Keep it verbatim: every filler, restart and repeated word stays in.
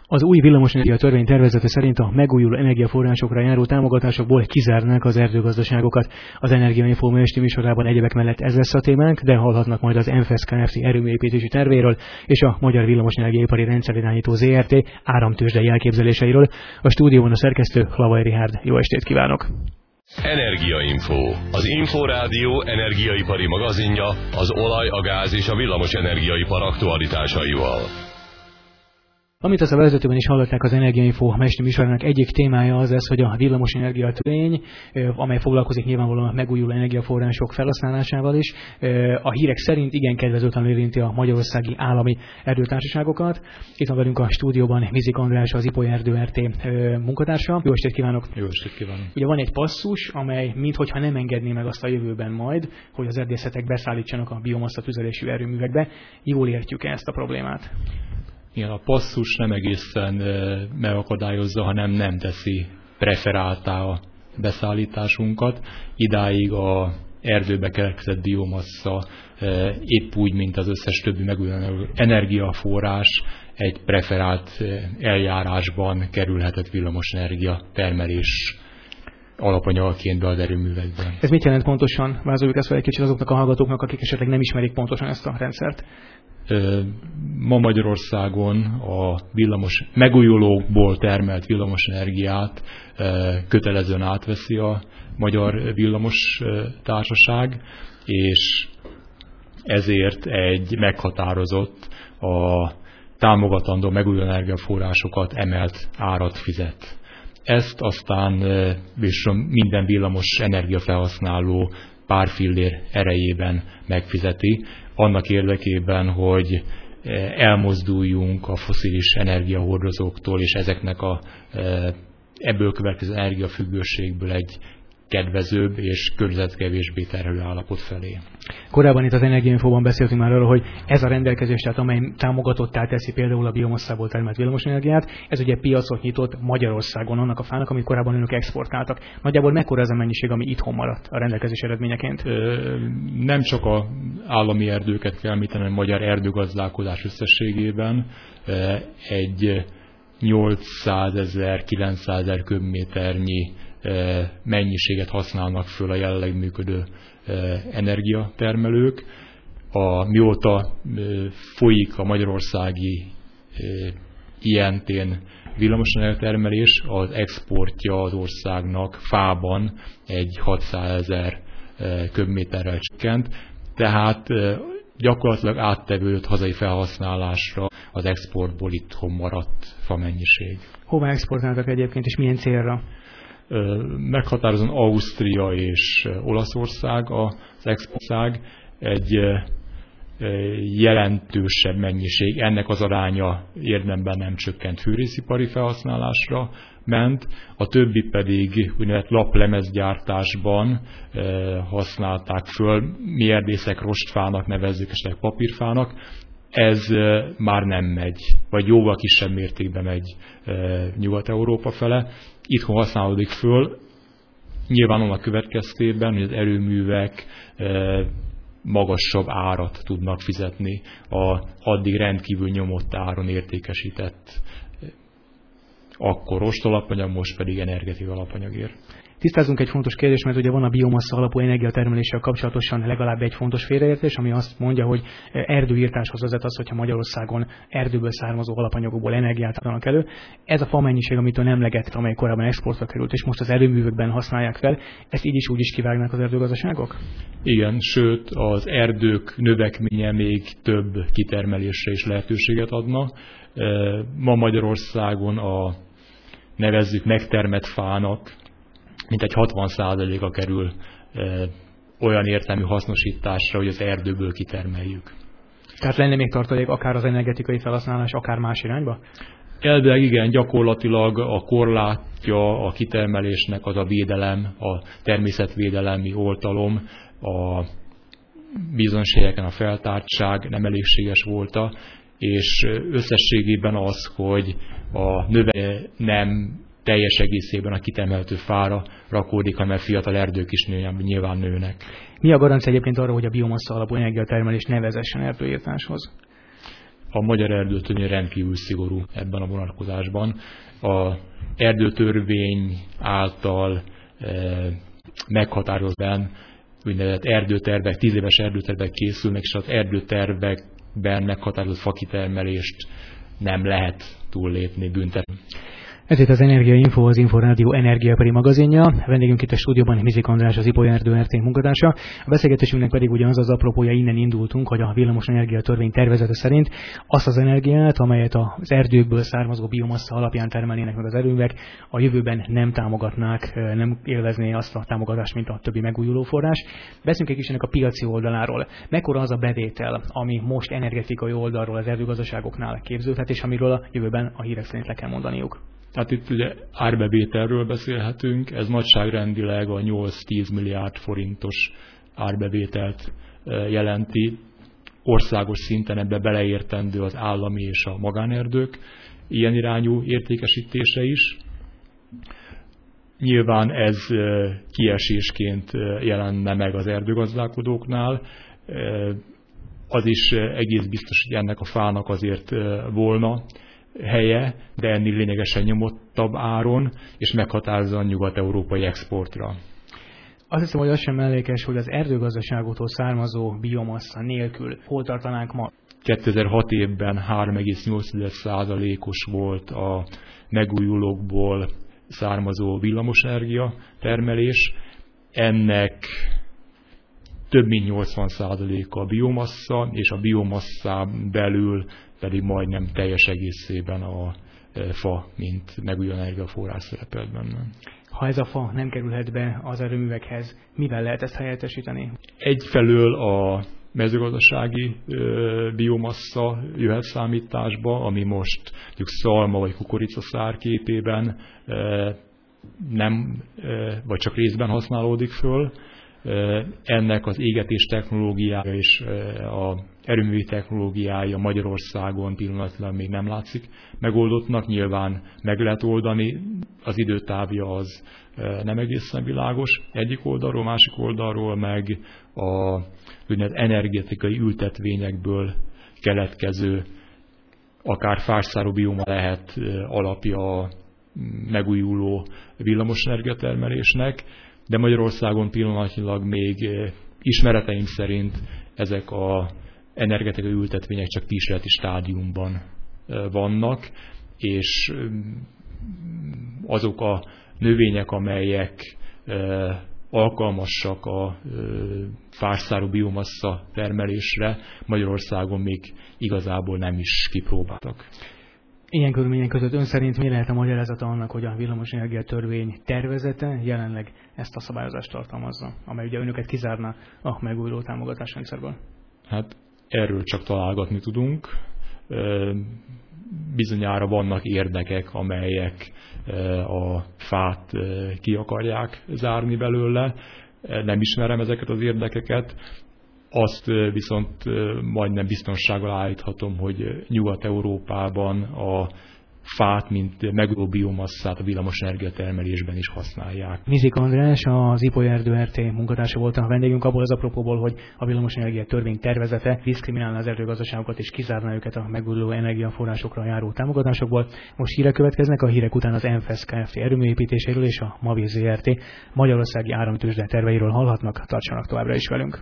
Az új villamosenergia törvény tervezete szerint a megújuló energiaforrásokra járó támogatásokból kizárnák az erdőgazdaságokat. Az Energiainfo ma esti műsorában egyebek mellett ez lesz a témánk, de hallhatnak majd az ENFESZ Kft. Erőműépítési tervéről és a Magyar Villamosenergiaipari Rendszerirányító zé er té áramtőzsdei elképzeléseiről. A stúdióban a szerkesztő Lavai Richárd. Jó estét kívánok! Energiainfo, az Inforádió energiaipari magazinja az olaj, a gáz és a villamos energiaipar aktualitásaival. Amit az a vezetőben is hallották, az Energiainfo ma esti műsorának egyik témája az lesz, hogy a villamosenergia törvény, amely foglalkozik nyilvánvalóan a megújuló energiaforrások felhasználásával is, a hírek szerint igen kedvezőtlenül érinti a magyarországi állami erdőtársaságokat. Itt van velünk a stúdióban Mizik András, az Ipoly Erdő er té munkatársa. Jó estét kívánok! Jó estét kívánok! Ugye van egy passzus, amely minthogyha nem engedné meg azt a jövőben majd, hogy az erdészetek beszállítsanak a biomassa tüzelésű erőművekbe. Jól értjük-e ezt a problémát? Igen, a passzus nem egészen megakadályozza, hanem nem teszi preferáltá a beszállításunkat. Idáig a erdőbe keletkezett biomassa épp úgy, mint az összes többi megújuló energiaforrás egy preferált eljárásban kerülhetett villamosenergia termelés alapanyagként be az erőművekben. Ez mit jelent pontosan? Vázoljuk ezt fel egy kicsit azoknak a hallgatóknak, akik esetleg nem ismerik pontosan ezt a rendszert. Ma Magyarországon a villamos, megújulókból termelt villamosenergiát kötelezően átveszi a Magyar Villamos Társaság, és ezért egy meghatározott, a támogatandó megújuló energiaforrásokat emelt árat fizet. Ezt aztán minden villamos energiafelhasználó pár fillér erejében megfizeti, annak érdekében, hogy elmozduljunk a fosszilis energiahordozóktól, és ezeknek a, ebből következő energiafüggőségből egy kedvezőbb és környezetkevésbé terhelő állapot felé. Korábban itt az Energiainfóban beszéltünk már arról, hogy ez a rendelkezés, tehát amely támogatottá teszi például a biomasszából termelt villamosenergiát, ez ugye piacot nyitott Magyarországon annak a fának, amit korábban önök exportáltak. Nagyjából mekkora ez a mennyiség, ami itthon maradt a rendelkezés eredményeként? Ö, nem csak az állami erdőket kell említeni, hanem a magyar erdőgazdálkodás összességében egy nyolcszázezer-kilencszázezer köbméternyi mennyiséget használnak föl a jelenleg működő energiatermelők. A, mióta folyik a magyarországi ilyentén villamosenergiatermelés, az exportja az országnak fában egy hatszázezer köbméterrel csökkent, tehát gyakorlatilag áttevődött hazai felhasználásra az exportból itthon maradt famennyiség. Hova exportáltak egyébként, és milyen célra? Meghatározóan Ausztria és Olaszország az exportország, egy jelentősebb mennyiség, ennek az aránya érdemben nem csökkent fűrészipari felhasználásra ment, a többi pedig úgynevezett laplemezgyártásban használták föl, mi erdészek rostfának nevezzük, esetleg papírfának. Ez már nem megy, vagy jóval kisebb mértékben megy Nyugat-Európa fele. Itthon használódik föl, nyilván annak következtében, hogy az erőművek magasabb árat tudnak fizetni a addig rendkívül nyomott áron értékesített akkor rostalapanyag, most pedig energetikai alapanyagért. Tisztázunk egy fontos kérdést, mert ugye van a biomassa alapú energiatermeléssel kapcsolatosan legalább egy fontos félreértés, ami azt mondja, hogy erdőirtáshoz vezet az, hogyha Magyarországon erdőből származó alapanyagokból energiát adnak elő. Ez a famennyiség, amit ön emlegett, amely korábban exportra került, és most az erőművekben használják fel, ezt így is úgy is kivágnak az erdőgazdaságok? Igen, sőt az erdők növekménye még több kitermelésre is lehetőséget adna. Ma Magyarországon a nevezzük megtermett fának mintegy hatvan százaléka kerül e, olyan értelmű hasznosításra, hogy az erdőből kitermeljük. Tehát lenne még tartalék akár az energetikai felhasználás, akár más irányba? Elvileg igen, gyakorlatilag a korlátja a kitermelésnek az a védelem, a természetvédelemi oltalom, a bizonyos helyeken a feltártság nem elégséges volta, és összességében az, hogy a növe nem teljes egészében a kitermelhető fára rakódik, hanem fiatal erdők is nyilván nőnek. Mi a garancia egyébként arra, hogy a biomassa alapú energiatermelés ne vezessen erdőirtáshoz? A magyar erdőtörvény rendkívül szigorú ebben a vonatkozásban. A erdőtörvény által e, meghatározóan úgynevezett erdőtervek, tíz éves erdőtervek készülnek, és az erdőtervekben meghatározott fakitermelést nem lehet túllépni, büntetni. Ez itt az Energia Info, az Inforádió energiaipari magazinja. Vendégünk itt a stúdióban Mizik András, az Ipoly Erdő er té munkatársa. A beszélgetésünknek pedig ugyanaz az apropója, innen indultunk, hogy a villamosenergia törvény tervezete szerint azt az energiát, amelyet az erdőkből származó biomassa alapján termelnének meg az erőművek, a jövőben nem támogatnák, nem élvezné azt a támogatást, mint a többi megújuló forrás. Beszéljünk egy kicsit ennek a piaci oldaláról. Mekkora az a bevétel, ami most energetikai oldalról az erdőgazdaságoknál képződhet, és amiről a jövőben a hírek szerint le kell mondaniuk? Tehát itt ugye árbevételről beszélhetünk, ez nagyságrendileg a nyolc-tíz milliárd forintos árbevételt jelenti. Országos szinten ebbe beleértendő az állami és a magánerdők ilyen irányú értékesítése is. Nyilván ez kiesésként jelenne meg az erdőgazdálkodóknál. Az is egész biztos, hogy ennek a fának azért volna helye, de ennél lényegesen nyomottabb áron, és meghatározza a nyugat-európai exportra. Azt hiszem, hogy az sem mellékes, hogy az erdőgazdaságoktól származó biomassa nélkül hol tartanánk ma? kétezer-hat évben három egész nyolc százalékos volt a megújulókból származó villamosenergia termelés. Ennek több mint nyolcvan százaléka a biomassa, és a biomasszán belül pedig majdnem teljes egészében a fa, mint megújuló energiaforrás szerepelt benne. Ha ez a fa nem kerülhet be az erőművekhez, mivel lehet ezt helyettesíteni? Egyfelől a mezőgazdasági biomassa jöhet számításba, ami most mondjuk szalma vagy kukoricaszár képében nem, vagy csak részben használódik föl. Ennek az égetés technológiája és az erőművi technológiája Magyarországon pillanatnyilag még nem látszik megoldottnak. Nyilván meg lehet oldani, az időtávja az nem egészen világos. Egyik oldalról, másik oldalról meg a úgynevezett energetikai ültetvényekből keletkező, akár fászszárú bioma lehet alapja a megújuló villamosenergia termelésnek, de Magyarországon pillanatnyilag még ismereteim szerint ezek az energetikai ültetvények csak kísérleti stádiumban vannak, és azok a növények, amelyek alkalmasak a fászszárú biomassa termelésre, Magyarországon még igazából nem is kipróbáltak. Ilyen körülmények között ön szerint mi lehet a magyarázata annak, hogy a villamosenergia törvény tervezete jelenleg ezt a szabályozást tartalmazza, amely ugye önöket kizárná a megújuló támogatásrendszerből? Hát erről csak találgatni tudunk. Bizonyára vannak érdekek, amelyek a fát ki akarják zárni belőle. Nem ismerem ezeket az érdekeket. Azt viszont majdnem biztonsággal állíthatom, hogy Nyugat-Európában a fát, mint megújuló biomasszát a villamosenergia termelésben is használják. Mizik András, az Ipoly Erdő er té munkatársa volt a vendégünk, abból az apropóból, hogy a villamosenergia törvény tervezete diszkriminálna az erdőgazdaságokat és kizárná őket a megújuló energiaforrásokra járó támogatásokból. Most hírek következnek, a hírek után az ENFESZ Kft. Erőműépítéséről és a Mavi zé er té Magyarországi Áramtőzsde terveiről hallhatnak, tartsanak továbbra is velünk.